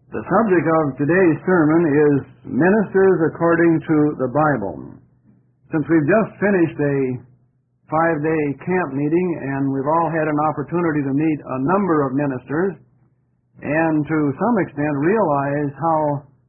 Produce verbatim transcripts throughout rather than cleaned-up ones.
The subject of today's sermon is Ministers According to the Bible. Since we've just finished a five-day camp meeting and we've all had an opportunity to meet a number of ministers and to some extent realize how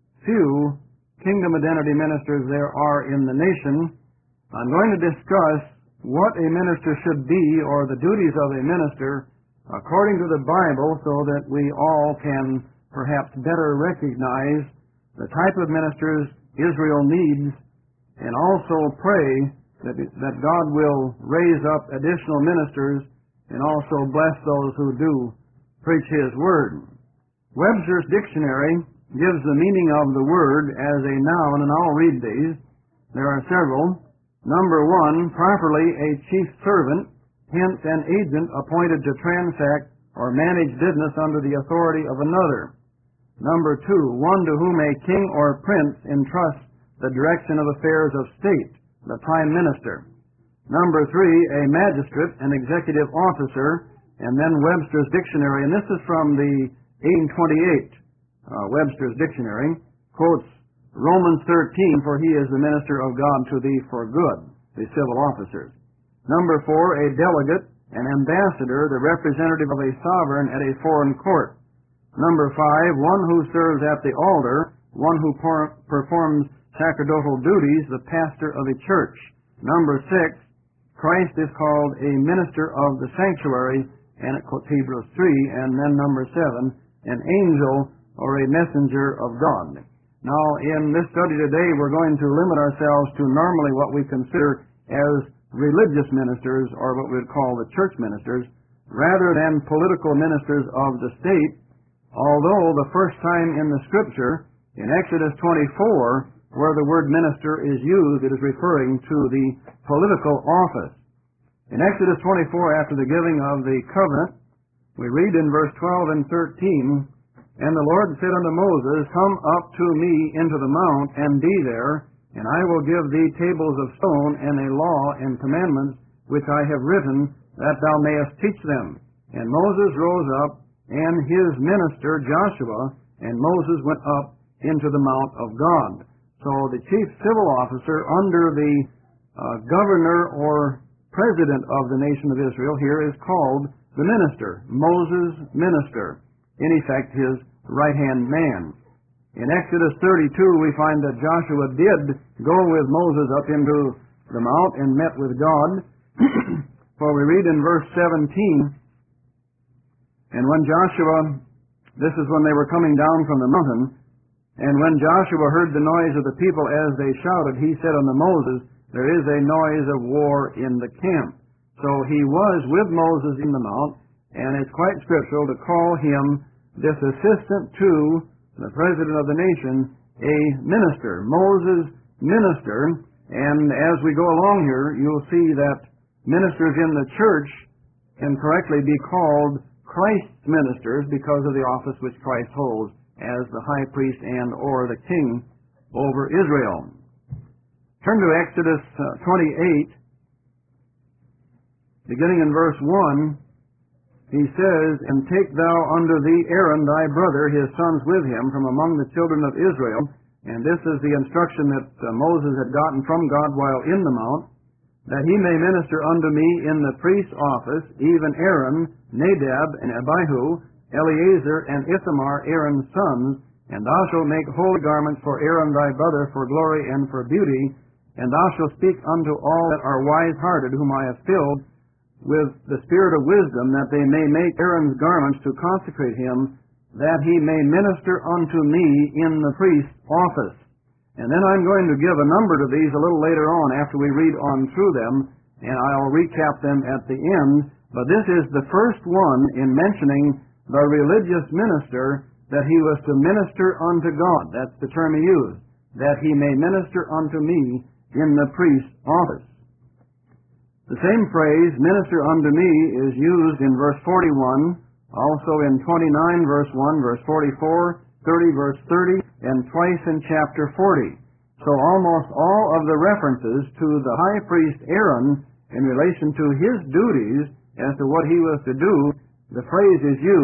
few kingdom identity ministers there are in the nation, I'm going to discuss what a minister should be or the duties of a minister according to the Bible so that we all can perhaps better recognize the type of ministers Israel needs and also pray that, that God will raise up additional ministers and also bless those who do preach His Word. Webster's Dictionary gives the meaning of the word as a noun, and I'll read these. There are several. Number one, properly a chief servant, hence an agent appointed to transact or manage business under the authority of another. Number two, one to whom a king or prince entrusts the direction of affairs of state, the prime minister. Number three, a magistrate, an executive officer, and then Webster's Dictionary, and this is from the eighteen twenty-eight uh, Webster's Dictionary, quotes Romans thirteen, for he is the minister of God to thee for good, the civil officers. Number four, a delegate, an ambassador, the representative of a sovereign at a foreign court. Number five, one who serves at the altar, one who por- performs sacerdotal duties, the pastor of a church. Number six, Christ is called a minister of the sanctuary, and it quotes Hebrews three. And then number seven, an angel or a messenger of God. Now, in this study today, we're going to limit ourselves to normally what we consider as religious ministers, or what we would call the church ministers, rather than political ministers of the state. Although the first time in the Scripture, in Exodus twenty-four, where the word minister is used, it is referring to the political office. In Exodus twenty-four, after the giving of the covenant, we read in verse twelve and thirteen, And the Lord said unto Moses, Come up to me into the mount, and be there, and I will give thee tables of stone, and a law and commandments, which I have written, that thou mayest teach them. And Moses rose up, and his minister Joshua, and Moses went up into the mount of God. So the chief civil officer under the uh, governor or president of the nation of Israel here is called the minister, Moses' minister, in effect his right-hand man. In Exodus thirty-two, we find that Joshua did go with Moses up into the mount and met with God. For we read in verse seventeen, And when Joshua, this is when they were coming down from the mountain, and when Joshua heard the noise of the people as they shouted, he said unto Moses, There is a noise of war in the camp. So he was with Moses in the mount, and it's quite scriptural to call him, this assistant to the president of the nation, a minister, Moses' minister. And as we go along here, you'll see that ministers in the church can correctly be called Christ's ministers because of the office which Christ holds as the high priest and or the king over Israel. Turn to Exodus uh, twenty-eight, beginning in verse one. He says, And take thou unto thee Aaron thy brother, his sons with him, from among the children of Israel. And this is the instruction that uh, Moses had gotten from God while in the mount, that he may minister unto me in the priest's office, even Aaron, Nadab, and Abihu, Eleazar, and Ithamar, Aaron's sons. And thou shalt make holy garments for Aaron thy brother for glory and for beauty. And thou shalt speak unto all that are wise-hearted, whom I have filled with the spirit of wisdom, that they may make Aaron's garments to consecrate him, that he may minister unto me in the priest's office. And then I'm going to give a number of these a little later on after we read on through them, and I'll recap them at the end. But this is the first one in mentioning the religious minister, that he was to minister unto God. That's the term he used, that he may minister unto me in the priest's office. The same phrase, minister unto me, is used in verse forty-one, also in twenty-nine, verse one, verse forty-four, thirty, verse thirty, and twice in chapter forty. So almost all of the references to the high priest Aaron in relation to his duties as to what he was to do, the phrase is used,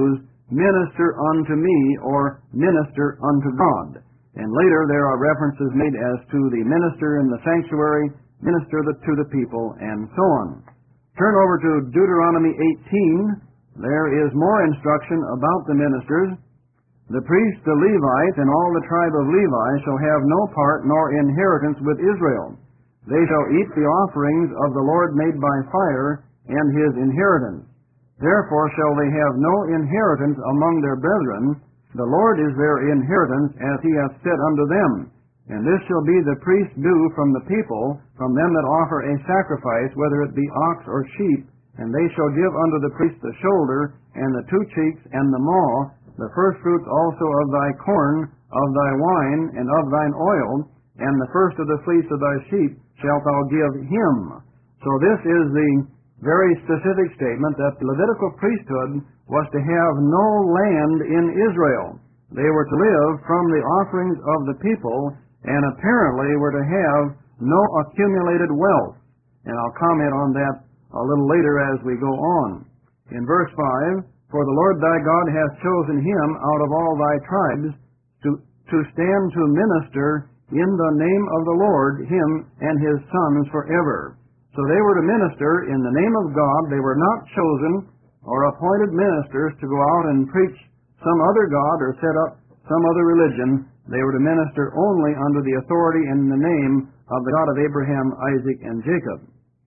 minister unto me, or minister unto God. And later there are references made as to the minister in the sanctuary, minister to the people, and so on. Turn over to Deuteronomy eighteen. There is more instruction about the ministers. The priest, the Levite, and all the tribe of Levi shall have no part nor inheritance with Israel. They shall eat the offerings of the Lord made by fire, and his inheritance. Therefore shall they have no inheritance among their brethren. The Lord is their inheritance, as he hath said unto them. And this shall be the priest's due from the people, from them that offer a sacrifice, whether it be ox or sheep. And they shall give unto the priest the shoulder, and the two cheeks, and the maw, the first fruits also of thy corn, of thy wine, and of thine oil, and the first of the fleece of thy sheep shalt thou give him. So this is the very specific statement that the Levitical priesthood was to have no land in Israel. They were to live from the offerings of the people, and apparently were to have no accumulated wealth. And I'll comment on that a little later as we go on. In verse five, For the Lord thy God hath chosen him out of all thy tribes to, to stand to minister in the name of the Lord, him and his sons forever. So they were to minister in the name of God. They were not chosen or appointed ministers to go out and preach some other god or set up some other religion. They were to minister only under the authority and the name of the God of Abraham, Isaac, and Jacob.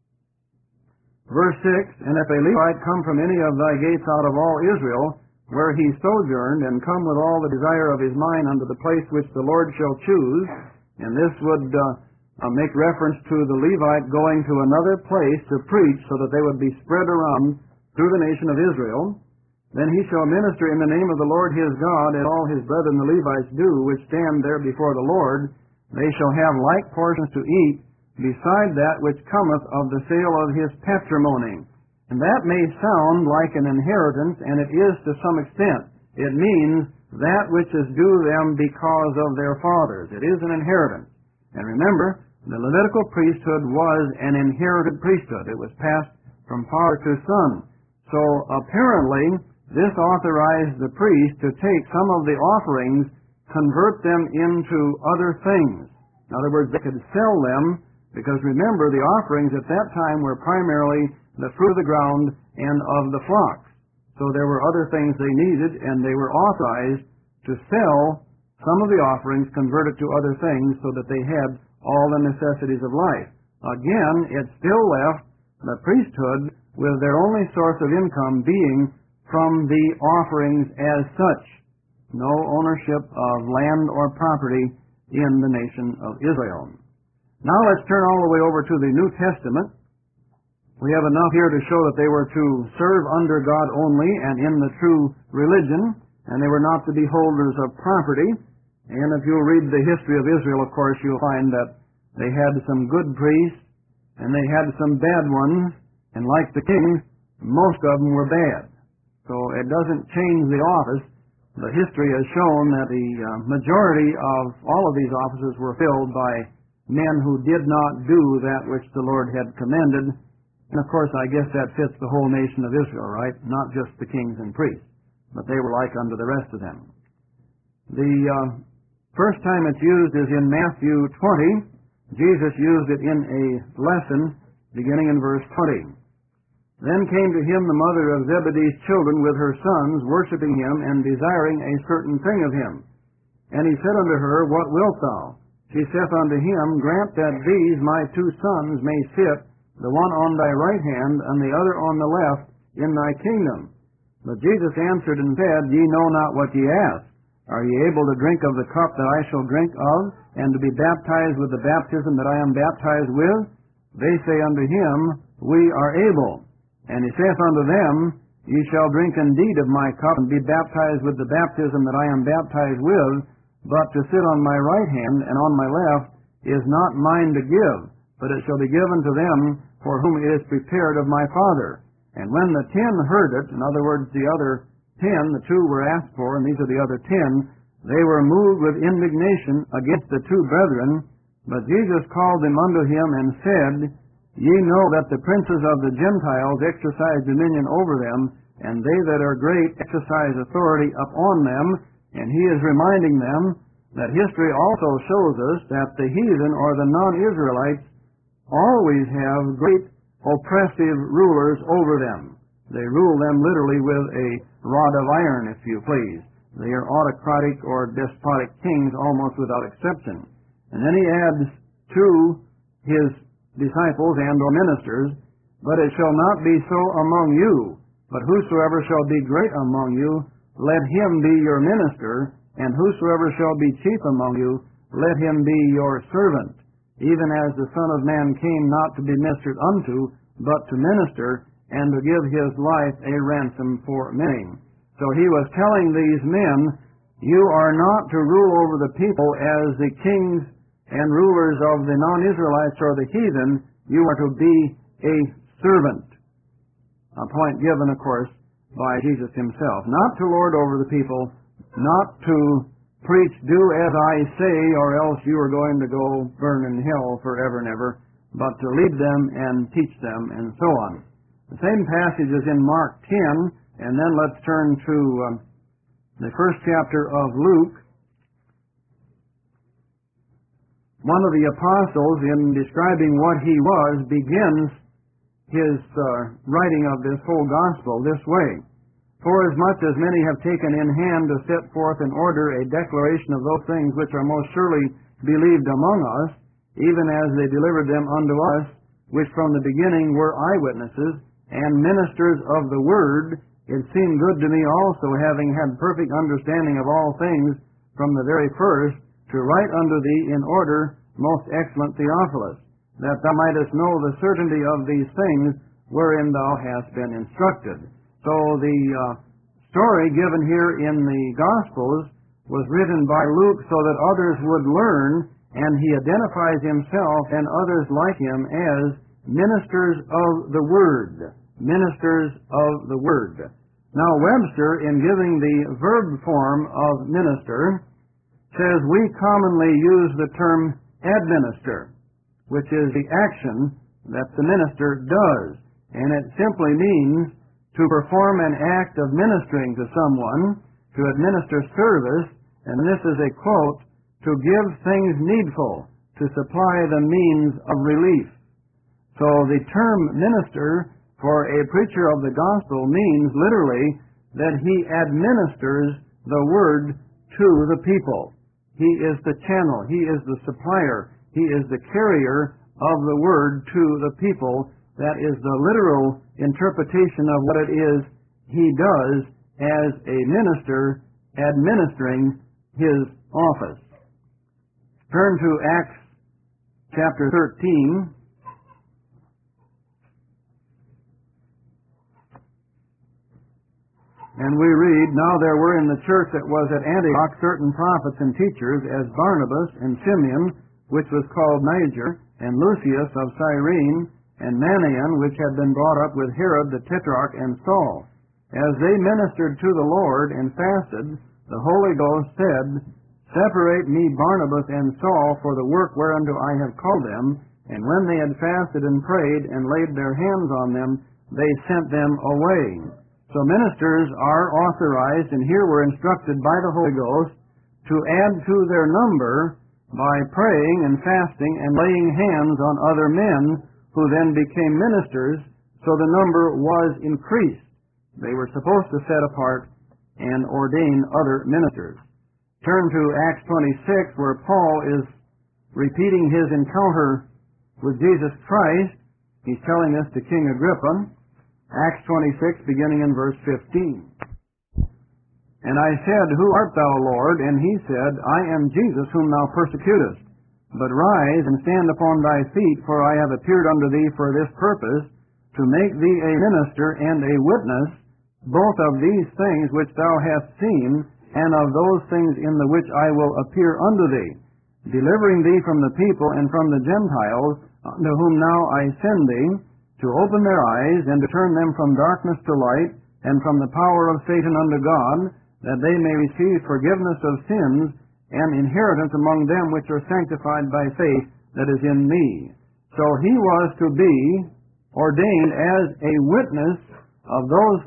Verse six, And if a Levite come from any of thy gates out of all Israel, where he sojourned, and come with all the desire of his mind unto the place which the Lord shall choose, and this would uh, uh, make reference to the Levite going to another place to preach so that they would be spread around through the nation of Israel, then he shall minister in the name of the Lord his God, as all his brethren the Levites do, which stand there before the Lord. They shall have like portions to eat, beside that which cometh of the sale of his patrimony. And that may sound like an inheritance, and it is to some extent. It means that which is due them because of their fathers. It is an inheritance. And remember, the Levitical priesthood was an inherited priesthood. It was passed from father to son. So apparently, this authorized the priest to take some of the offerings, convert them into other things. In other words, they could sell them, because remember, the offerings at that time were primarily the fruit of the ground and of the flocks. So there were other things they needed, and they were authorized to sell some of the offerings, convert it to other things, so that they had all the necessities of life. Again, it still left the priesthood with their only source of income being from the offerings as such. No ownership of land or property in the nation of Israel. Now let's turn all the way over to the New Testament. We have enough here to show that they were to serve under God only and in the true religion, and they were not to be holders of property. And if you'll read the history of Israel, of course, you'll find that they had some good priests, and they had some bad ones, and like the kings, most of them were bad. So it doesn't change the office. The history has shown that the uh, majority of all of these offices were filled by men who did not do that which the Lord had commanded. And of course, I guess that fits the whole nation of Israel, right? Not just the kings and priests, but they were like unto the rest of them. The uh, first time it's used is in Matthew twenty. Jesus used it in a lesson beginning in verse twenty. Then came to him the mother of Zebedee's children with her sons, worshiping him and desiring a certain thing of him. And he said unto her, What wilt thou? She saith unto him, Grant that these my two sons may sit, the one on thy right hand, and the other on the left, in thy kingdom. But Jesus answered and said, Ye know not what ye ask. Are ye able to drink of the cup that I shall drink of, and to be baptized with the baptism that I am baptized with? They say unto him, We are able. And he saith unto them, Ye shall drink indeed of my cup, and be baptized with the baptism that I am baptized with, but to sit on my right hand and on my left is not mine to give, but it shall be given to them for whom it is prepared of my Father. And when the ten heard it, in other words, the other ten, the two were asked for, and these are the other ten, they were moved with indignation against the two brethren. But Jesus called them unto him and said, Ye know that the princes of the Gentiles exercise dominion over them, and they that are great exercise authority upon them. And he is reminding them that history also shows us that the heathen or the non-Israelites always have great oppressive rulers over them. They rule them literally with a rod of iron, if you please. They are autocratic or despotic kings almost without exception. And then he adds to his disciples and or ministers, but it shall not be so among you, but whosoever shall be great among you, let him be your minister, and whosoever shall be chief among you, let him be your servant, even as the Son of Man came not to be ministered unto, but to minister, and to give his life a ransom for many. So he was telling these men, you are not to rule over the people as the kings and rulers of the non-Israelites or the heathen. You are to be a servant. A point given, of course, by Jesus himself. Not to lord over the people, not to preach, do as I say, or else you are going to go burn in hell forever and ever, but to lead them and teach them, and so on. The same passage is in Mark ten, and then let's turn to um, the first chapter of Luke. One of the apostles, in describing what he was, begins his uh, writing of this whole gospel this way. Forasmuch as many have taken in hand to set forth in order a declaration of those things which are most surely believed among us, even as they delivered them unto us, which from the beginning were eyewitnesses and ministers of the word, it seemed good to me also, having had perfect understanding of all things from the very first, to write unto thee in order, most excellent Theophilus, that thou mightest know the certainty of these things wherein thou hast been instructed. So the uh, story given here in the Gospels was written by Luke so that others would learn, and he identifies himself and others like him as ministers of the Word. Ministers of the Word. Now Webster, in giving the verb form of minister, says we commonly use the term administer, which is the action that the minister does. And it simply means to perform an act of ministering to someone, to administer service, and this is a quote, to give things needful, to supply the means of relief. So the term minister for a preacher of the gospel means literally that he administers the word to the people. He is the channel, he is the supplier, he is the carrier of the word to the people. That is the literal interpretation of what it is he does as a minister administering his office. Turn to Acts chapter thirteen. And we read, Now there were in the church that was at Antioch certain prophets and teachers, as Barnabas and Simeon, which was called Niger, and Lucius of Cyrene, and Manaen, which had been brought up with Herod the Tetrarch and Saul. As they ministered to the Lord and fasted, the Holy Ghost said, Separate me Barnabas and Saul for the work whereunto I have called them. And when they had fasted and prayed and laid their hands on them, they sent them away. So ministers are authorized, and here we're instructed by the Holy Ghost, to add to their number by praying and fasting and laying hands on other men, who then became ministers, so the number was increased. They were supposed to set apart and ordain other ministers. Turn to Acts twenty-six, where Paul is repeating his encounter with Jesus Christ. He's telling this to King Agrippa. Acts twenty-six, beginning in verse fifteen. And I said, Who art thou, Lord? And he said, I am Jesus whom thou persecutest. But rise and stand upon thy feet, for I have appeared unto thee for this purpose, to make thee a minister and a witness, both of these things which thou hast seen, and of those things in the which I will appear unto thee, delivering thee from the people and from the Gentiles, unto whom now I send thee, to open their eyes, and to turn them from darkness to light, and from the power of Satan unto God, that they may receive forgiveness of sins, and inheritance among them which are sanctified by faith that is in me. So he was to be ordained as a witness of those th-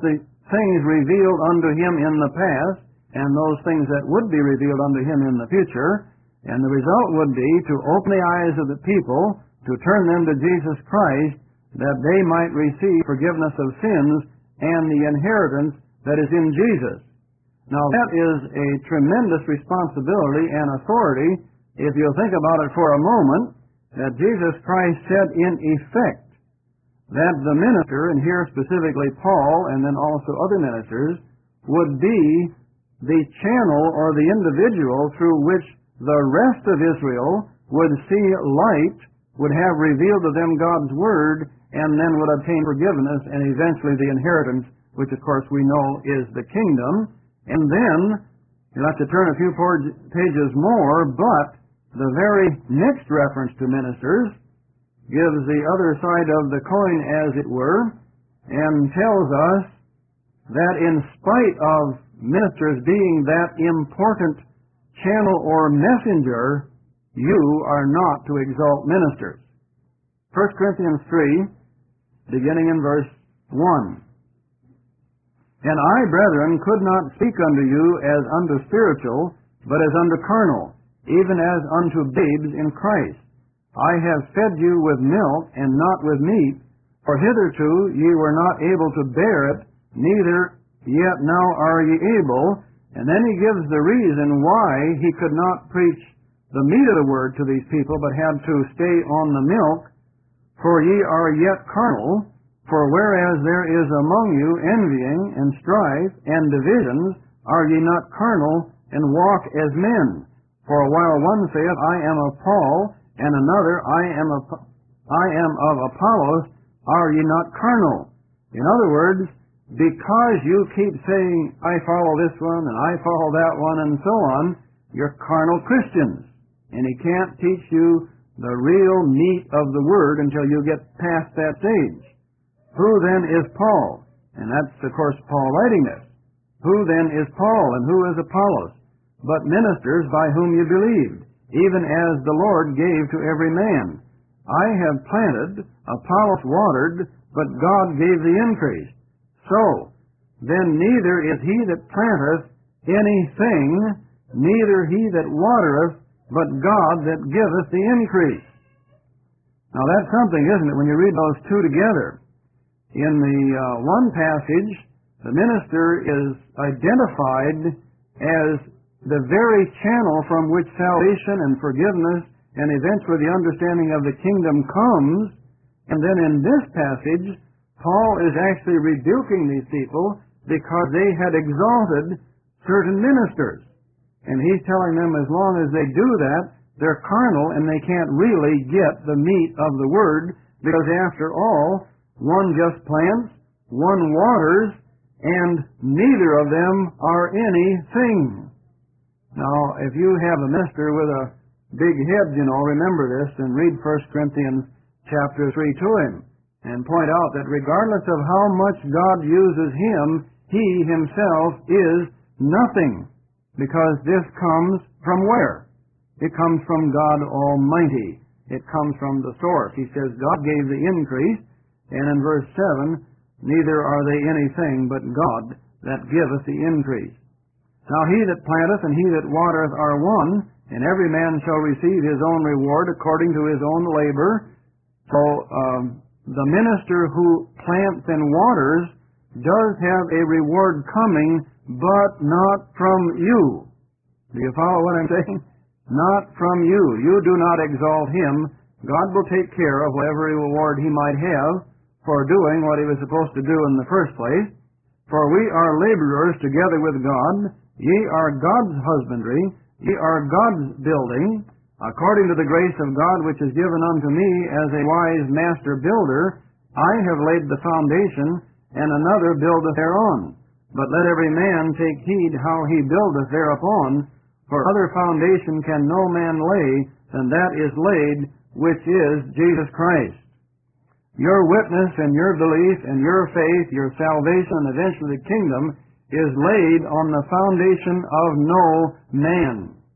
things revealed unto him in the past, and those things that would be revealed unto him in the future. And the result would be to open the eyes of the people, to turn them to Jesus Christ, that they might receive forgiveness of sins and the inheritance that is in Jesus. Now that is a tremendous responsibility and authority, if you'll think about it for a moment, that Jesus Christ said in effect that the minister, and here specifically Paul and then also other ministers, would be the channel or the individual through which the rest of Israel would see light, would have revealed to them God's Word, and then would obtain forgiveness and eventually the inheritance, which of course we know is the kingdom. And then, you'll have to turn a few pages more, but the very next reference to ministers gives the other side of the coin, as it were, and tells us that in spite of ministers being that important channel or messenger, you are not to exalt ministers. First Corinthians three, beginning in verse one. And I, brethren, could not speak unto you as unto spiritual, but as unto carnal, even as unto babes in Christ. I have fed you with milk, and not with meat, for hitherto ye were not able to bear it, neither yet now are ye able. And then he gives the reason why he could not preach the meat of the word to these people, but had to stay on the milk. For ye are yet carnal, for whereas there is among you envying and strife and divisions, are ye not carnal, and walk as men? For while one saith, I am of Paul, and another, I am of, I am of Apollos, are ye not carnal? In other words, because you keep saying, I follow this one, and I follow that one, and so on, you're carnal Christians. And he can't teach you the real meat of the Word until you get past that stage. Who then is Paul? And that's, of course, Paul writing this. Who then is Paul, and who is Apollos? But ministers by whom you believed, even as the Lord gave to every man. I have planted, Apollos watered, but God gave the increase. So, then neither is he that planteth anything, neither he that watereth, but God that giveth the increase. Now that's something, isn't it, when you read those two together? In the uh, one passage, the minister is identified as the very channel from which salvation and forgiveness and eventually the understanding of the kingdom comes. And then in this passage, Paul is actually rebuking these people because they had exalted certain ministers. And he's telling them as long as they do that, they're carnal and they can't really get the meat of the Word, because after all, one just plants, one waters, and neither of them are anything. Now, if you have a minister with a big head, you know, remember this and read First Corinthians chapter three to him and point out that regardless of how much God uses him, he himself is nothing, because this comes from where? It comes from God Almighty. It comes from the source. He says God gave the increase, and in verse seven, neither are they anything but God that giveth the increase. Now he that planteth and he that watereth are one, and every man shall receive his own reward according to his own labor. So um, the minister who plants and waters does have a reward coming, but not from you. Do you follow what I'm saying? Not from you. You do not exalt him. God will take care of whatever reward he might have for doing what he was supposed to do in the first place. For we are laborers together with God. Ye are God's husbandry. Ye are God's building, according to the grace of God which is given unto me as a wise master builder. I have laid the foundation, and another buildeth thereon. But let every man take heed how he buildeth thereupon. For other foundation can no man lay than that is laid, which is Jesus Christ. Your witness and your belief and your faith, your salvation, and eventually the kingdom is laid on the foundation of no man.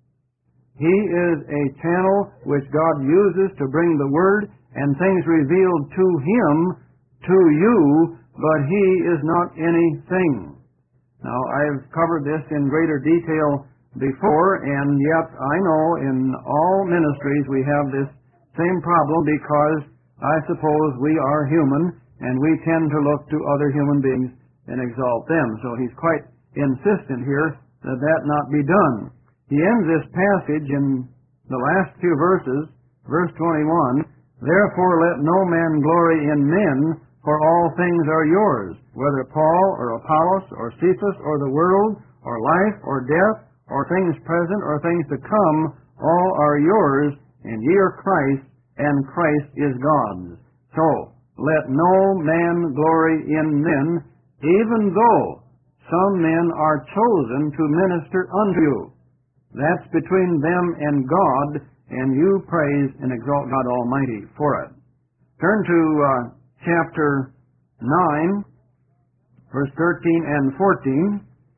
He is a channel which God uses to bring the Word and things revealed to him, to you, but he is not anything. Now, I've covered this in greater detail before, and yet I know in all ministries we have this same problem because I suppose we are human, and we tend to look to other human beings and exalt them. So he's quite insistent here that that not be done. He ends this passage in the last few verses, verse twenty-one, "Therefore let no man glory in men, for all things are yours, whether Paul or Apollos or Cephas or the world or life or death or things present or things to come, all are yours, and ye are Christ, and Christ is God's. So let no man glory in men, even though some men are chosen to minister unto you." That's between them and God, and you praise and exalt God Almighty for it. Turn to uh, chapter nine, verse thirteen and fourteen.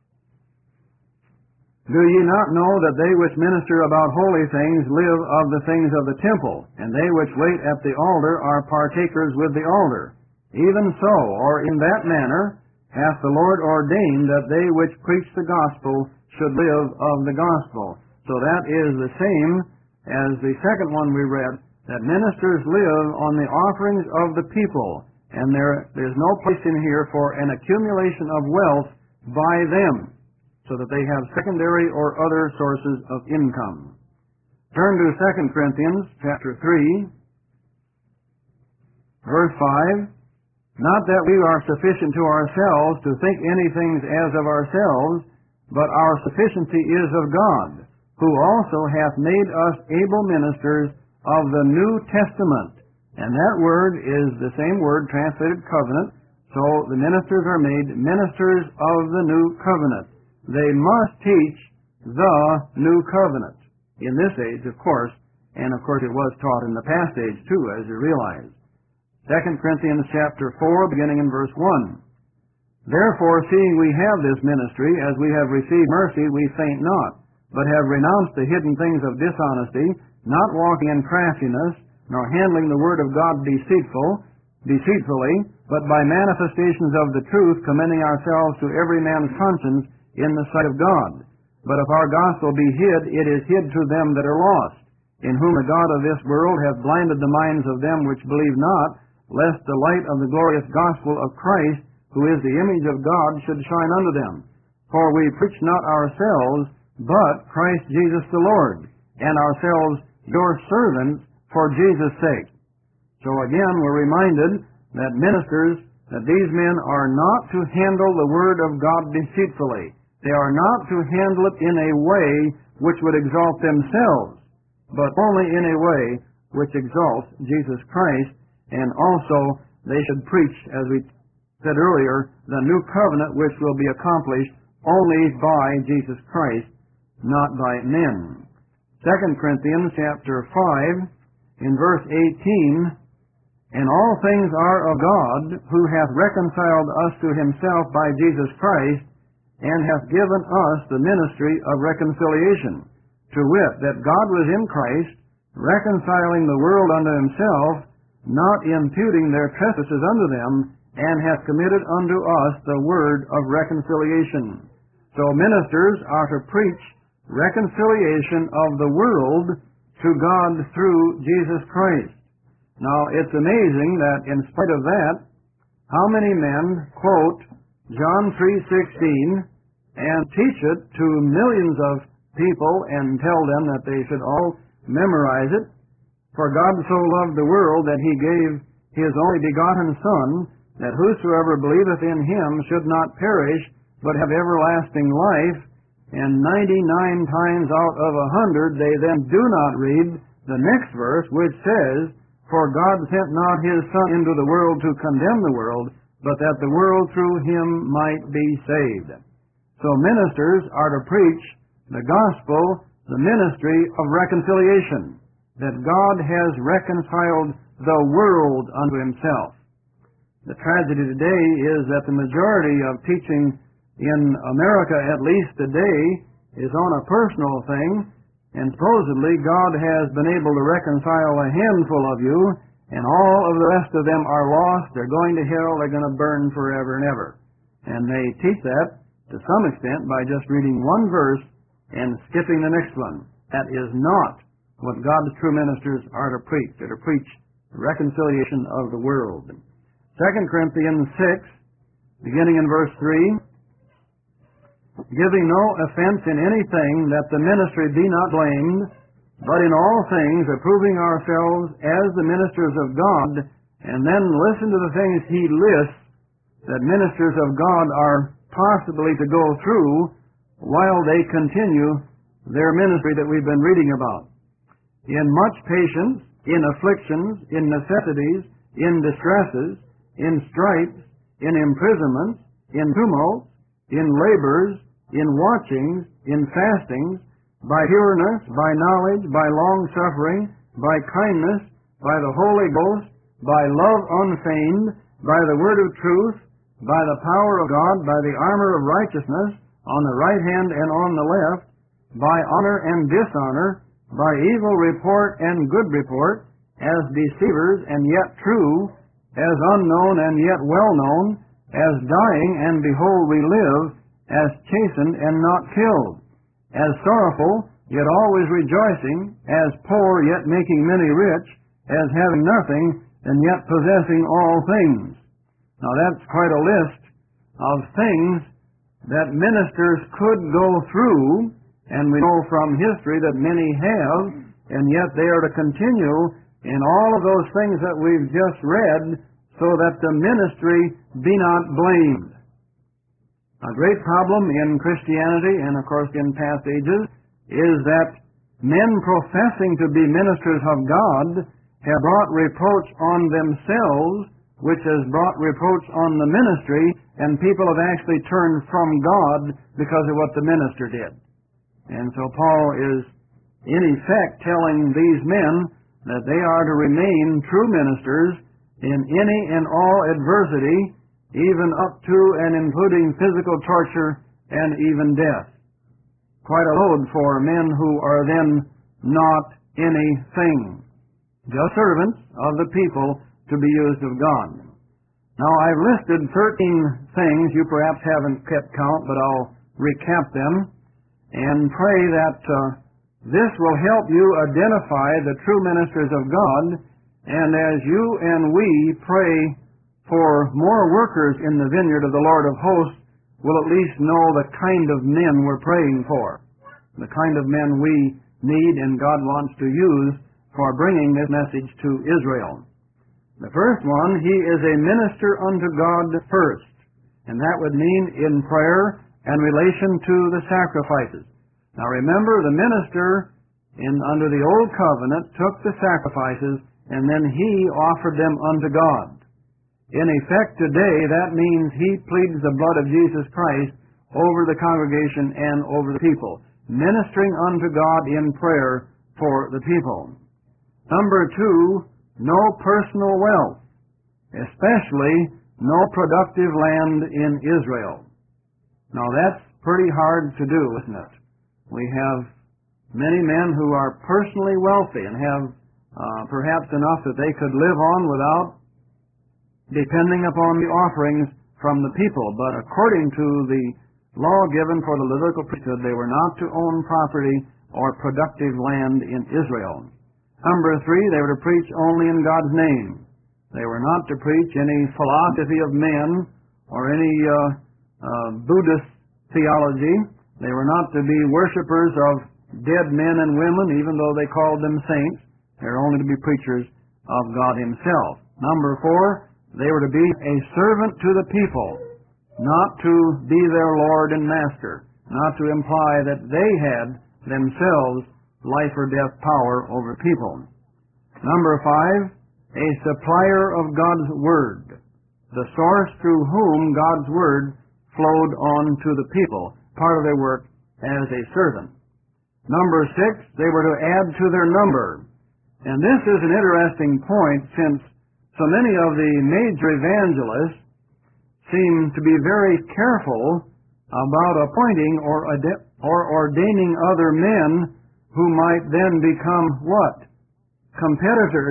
"Do ye not know that they which minister about holy things live of the things of the temple, and they which wait at the altar are partakers with the altar? Even so, or in that manner, hath the Lord ordained that they which preach the gospel should live of the gospel." So that is the same as the second one we read, that ministers live on the offerings of the people, and there there's no place in here for an accumulation of wealth by them, so that they have secondary or other sources of income. Turn to Second Corinthians chapter three, verse five. "Not that we are sufficient to ourselves to think any things as of ourselves, but our sufficiency is of God, who also hath made us able ministers of the New Testament." And that word is the same word translated covenant, so the ministers are made ministers of the New Covenant. They must teach the New Covenant. In this age, of course, and of course it was taught in the past age too, as you realize. Second Corinthians chapter four, beginning in verse one. "Therefore, seeing we have this ministry, as we have received mercy, we faint not, but have renounced the hidden things of dishonesty, not walking in craftiness, nor handling the word of God deceitful, deceitfully, but by manifestations of the truth, commending ourselves to every man's conscience in the sight of God. But if our gospel be hid, it is hid to them that are lost, in whom the God of this world hath blinded the minds of them which believe not, lest the light of the glorious gospel of Christ, who is the image of God, should shine unto them. For we preach not ourselves, but Christ Jesus the Lord, and ourselves your servants for Jesus' sake." So again, we're reminded that ministers, that these men are not to handle the word of God deceitfully. They are not to handle it in a way which would exalt themselves, but only in a way which exalts Jesus Christ, and also they should preach, as we said earlier, the new covenant which will be accomplished only by Jesus Christ, not by men. Second Corinthians chapter five, in verse eighteen, "And all things are of God, who hath reconciled us to himself by Jesus Christ, and hath given us the ministry of reconciliation, to wit, that God was in Christ, reconciling the world unto himself, not imputing their trespasses unto them, and hath committed unto us the word of reconciliation." So ministers are to preach reconciliation of the world to God through Jesus Christ. Now, it's amazing that in spite of that, how many men quote John three sixteen and teach it to millions of people and tell them that they should all memorize it. "For God so loved the world that he gave his only begotten Son, that whosoever believeth in him should not perish, but have everlasting life." And ninety-nine times out of a hundred they then do not read the next verse, which says, "For God sent not his Son into the world to condemn the world, but that the world through him might be saved." So ministers are to preach the gospel, the ministry of reconciliation, that God has reconciled the world unto himself. The tragedy today is that the majority of teaching in America, at least today, is on a personal thing, and supposedly God has been able to reconcile a handful of you, and all of the rest of them are lost. They're going to hell. They're going to burn forever and ever. And they teach that to some extent by just reading one verse and skipping the next one. That is not what God's true ministers are to preach. They're to preach the reconciliation of the world. Second Corinthians six, beginning in verse three, giving no offense in anything, that the ministry be not blamed, but in all things approving ourselves as the ministers of God. And then listen to the things he lists that ministers of God are possibly to go through while they continue their ministry that we've been reading about. In much patience, in afflictions, in necessities, in distresses, in stripes, in imprisonments, in tumults, in labors, in watchings, in fastings, by pureness, by knowledge, by long-suffering, by kindness, by the Holy Ghost, by love unfeigned, by the word of truth, by the power of God, by the armor of righteousness, on the right hand and on the left, by honor and dishonor, by evil report and good report, as deceivers and yet true, as unknown and yet well known, as dying and behold we live, as chastened and not killed, as sorrowful yet always rejoicing, as poor yet making many rich, as having nothing and yet possessing all things. Now that's quite a list of things that ministers could go through, and we know from history that many have, and yet they are to continue in all of those things that we've just read, so that the ministry be not blamed. A great problem in Christianity, and of course in past ages, is that men professing to be ministers of God have brought reproach on themselves, which has brought reproach on the ministry, and people have actually turned from God because of what the minister did. And so Paul is, in effect, telling these men that they are to remain true ministers in any and all adversity, even up to and including physical torture and even death. Quite a load for men who are then not anything, just servants of the people to be used of God. Now, I've listed thirteen things. You perhaps haven't kept count, but I'll recap them and pray that uh, this will help you identify the true ministers of God, and as you and we pray for more workers in the vineyard of the Lord of hosts, we'll at least know the kind of men we're praying for, the kind of men we need and God wants to use for bringing this message to Israel. The first one, he is a minister unto God first, and that would mean in prayer and relation to the sacrifices. Now remember, the minister in under the Old Covenant took the sacrifices, and then he offered them unto God. In effect today, that means he pleads the blood of Jesus Christ over the congregation and over the people, ministering unto God in prayer for the people. Number two, no personal wealth, especially no productive land in Israel. Now that's pretty hard to do, isn't it? We have many men who are personally wealthy and have uh, perhaps enough that they could live on without depending upon the offerings from the people. But according to the law given for the Levitical priesthood, they were not to own property or productive land in Israel. Number three, they were to preach only in God's name. They were not to preach any philosophy of men or any uh, uh, Buddhist theology. They were not to be worshipers of dead men and women, even though they called them saints. They were only to be preachers of God Himself. Number four, they were to be a servant to the people, not to be their Lord and Master, not to imply that they had themselves life or death power over people. Number five, a supplier of God's Word, the source through whom God's Word flowed on to the people, part of their work as a servant. Number six, they were to add to their number. And this is an interesting point, since so many of the major evangelists seem to be very careful about appointing or, ade- or ordaining other men who might then become what? Competitors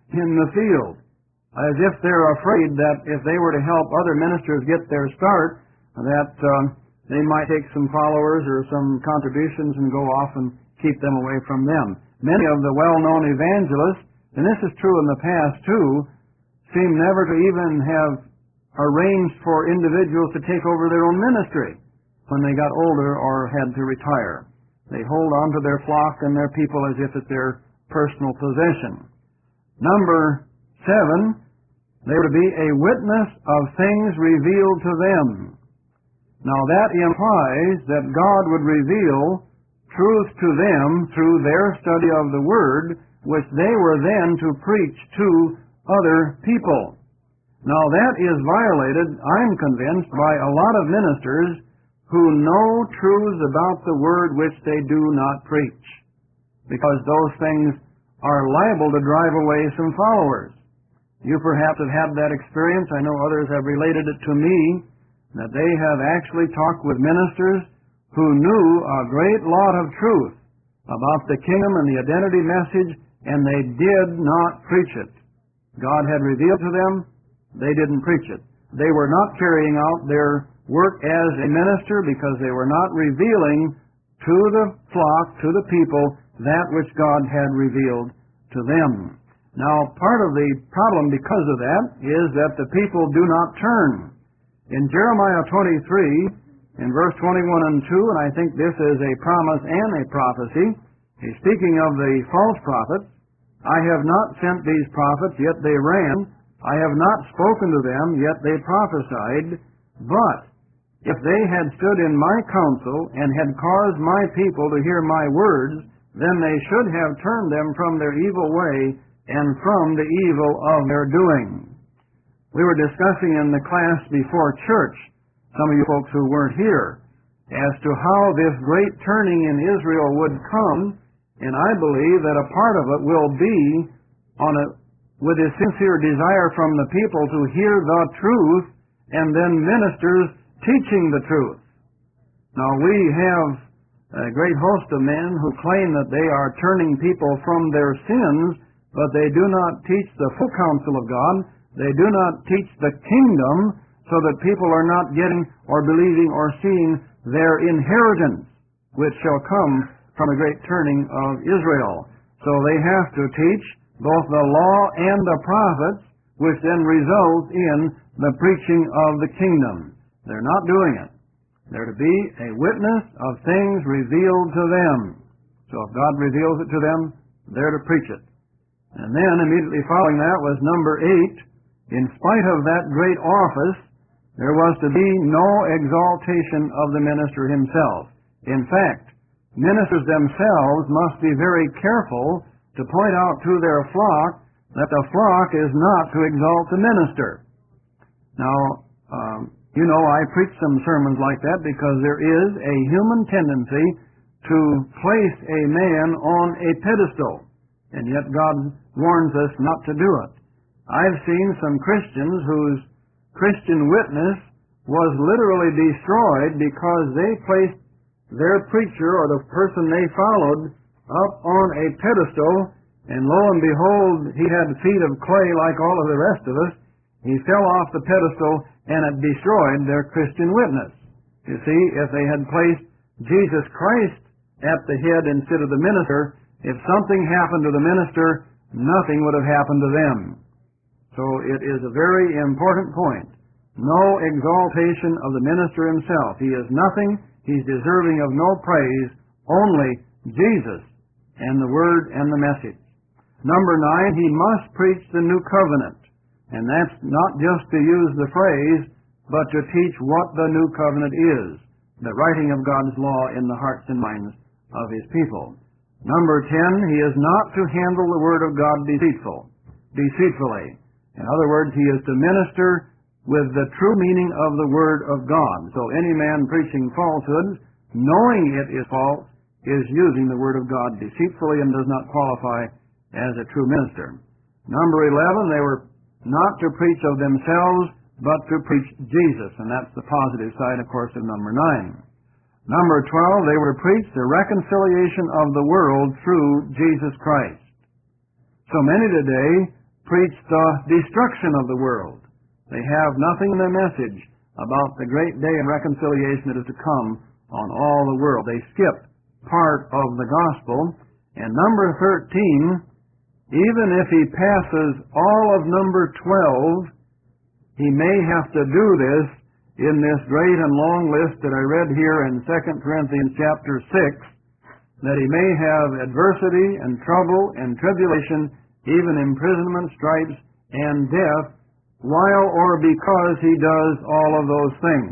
in the field, as if they're afraid that if they were to help other ministers get their start, that uh, they might take some followers or some contributions and go off and keep them away from them. Many of the well-known evangelists, and this is true in the past too, seem never to even have arranged for individuals to take over their own ministry when they got older or had to retire. They hold on to their flock and their people as if it's their personal possession. Number seven, they were to be a witness of things revealed to them. Now that implies that God would reveal truth to them through their study of the Word, which they were then to preach to other people. Now that is violated, I'm convinced, by a lot of ministers who know truths about the Word which they do not preach, because those things are liable to drive away some followers. You perhaps have had that experience. I know others have related it to me, that they have actually talked with ministers who knew a great lot of truth about the kingdom and the identity message, and they did not preach it. God had revealed to them, they didn't preach it. They were not carrying out their work as a minister because they were not revealing to the flock, to the people, that which God had revealed to them. Now, part of the problem because of that is that the people do not turn. In Jeremiah twenty-three, in verse twenty-one and two, and I think this is a promise and a prophecy, he's speaking of the false prophets. I have not sent these prophets, yet they ran. I have not spoken to them, yet they prophesied. But if they had stood in my counsel and had caused my people to hear my words, then they should have turned them from their evil way and from the evil of their doing. We were discussing in the class before church, some of you folks who weren't here, as to how this great turning in Israel would come, and I believe that a part of it will be on a, with a sincere desire from the people to hear the truth and then ministers teaching the truth. Now we have a great host of men who claim that they are turning people from their sins, but they do not teach the full counsel of God. They do not teach the kingdom so that people are not getting or believing or seeing their inheritance, which shall come from the great turning of Israel. So they have to teach both the law and the prophets, which then results in the preaching of the kingdom. They're not doing it. They're to be a witness of things revealed to them. So if God reveals it to them, they're to preach it. And then immediately following that was number eight. In spite of that great office, there was to be no exaltation of the minister himself. In fact, ministers themselves must be very careful to point out to their flock that the flock is not to exalt the minister. Now, um, you know, I preach some sermons like that because there is a human tendency to place a man on a pedestal, and yet God warns us not to do it. I've seen some Christians whose Christian witness was literally destroyed because they placed their preacher or the person they followed up on a pedestal, and lo and behold, he had feet of clay like all of the rest of us. He fell off the pedestal and it destroyed their Christian witness. You see, if they had placed Jesus Christ at the head instead of the minister, if something happened to the minister, nothing would have happened to them. So it is a very important point. No exaltation of the minister himself. He is nothing. He's deserving of no praise. Only Jesus and the Word and the message. Number nine, he must preach the new covenant. And that's not just to use the phrase, but to teach what the new covenant is. The writing of God's law in the hearts and minds of His people. Number ten, he is not to handle the Word of God deceitful, deceitfully. In other words, he is to minister with the true meaning of the Word of God. So any man preaching falsehoods, knowing it is false, is using the Word of God deceitfully and does not qualify as a true minister. Number eleven, they were not to preach of themselves, but to preach Jesus, and that's the positive side, of course, of number nine. Number twelve, they were to preach the reconciliation of the world through Jesus Christ. So many today preach the destruction of the world. They have nothing in their message about the great day of reconciliation that is to come on all the world. They skip part of the gospel. And number thirteen, even if he passes all of number twelve, he may have to do this in this great and long list that I read here in Second Corinthians chapter six, that he may have adversity and trouble and tribulation, even imprisonment, stripes, and death, while or because he does all of those things.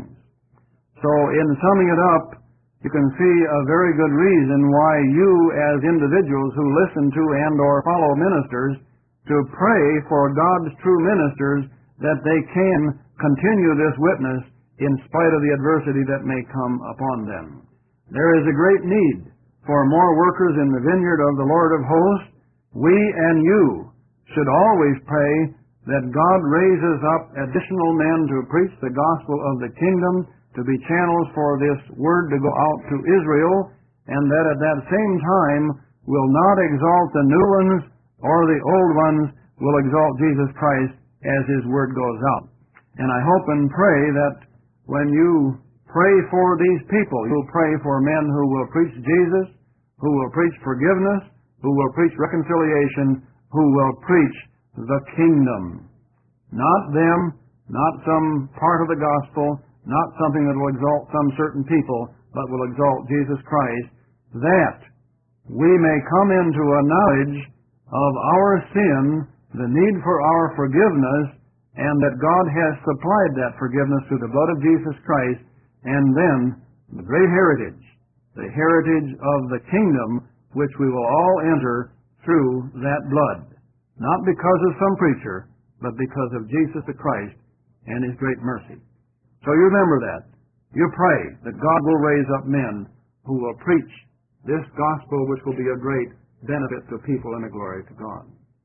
So in summing it up, you can see a very good reason why you as individuals who listen to and or follow ministers to pray for God's true ministers that they can continue this witness in spite of the adversity that may come upon them. There is a great need for more workers in the vineyard of the Lord of hosts. We and you should always pray that God raises up additional men to preach the gospel of the kingdom, to be channels for this word to go out to Israel, and that at that same time will not exalt the new ones or the old ones, will exalt Jesus Christ as his word goes out. And I hope and pray that when you pray for these people, you'll pray for men who will preach Jesus, who will preach forgiveness, who will preach reconciliation, who will preach the kingdom. Not them, not some part of the gospel, not something that will exalt some certain people, but will exalt Jesus Christ, that we may come into a knowledge of our sin, the need for our forgiveness, and that God has supplied that forgiveness through the blood of Jesus Christ, and then the great heritage, the heritage of the kingdom, which we will all enter through that blood. Not because of some preacher, but because of Jesus the Christ and his great mercy. So you remember that. You pray that God will raise up men who will preach this gospel, which will be a great benefit to people and a glory to God.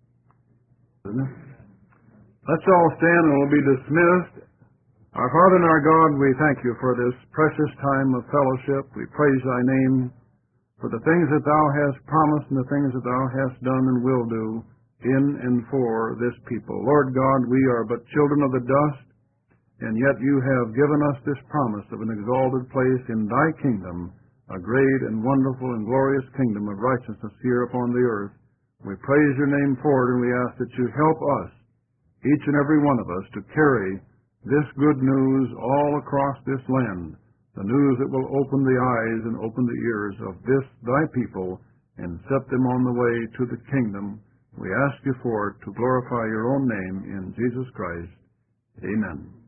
Let's all stand and we'll be dismissed. Our Father and our God, we thank you for this precious time of fellowship. We praise thy name for the things that thou hast promised and the things that thou hast done and will do in and for this people. Lord God, we are but children of the dust, and yet you have given us this promise of an exalted place in thy kingdom, a great and wonderful and glorious kingdom of righteousness here upon the earth. We praise your name for it, and we ask that you help us, each and every one of us, to carry this good news all across this land, the news that will open the eyes and open the ears of this thy people and set them on the way to the kingdom. We ask you for it to glorify your own name in Jesus Christ. Amen.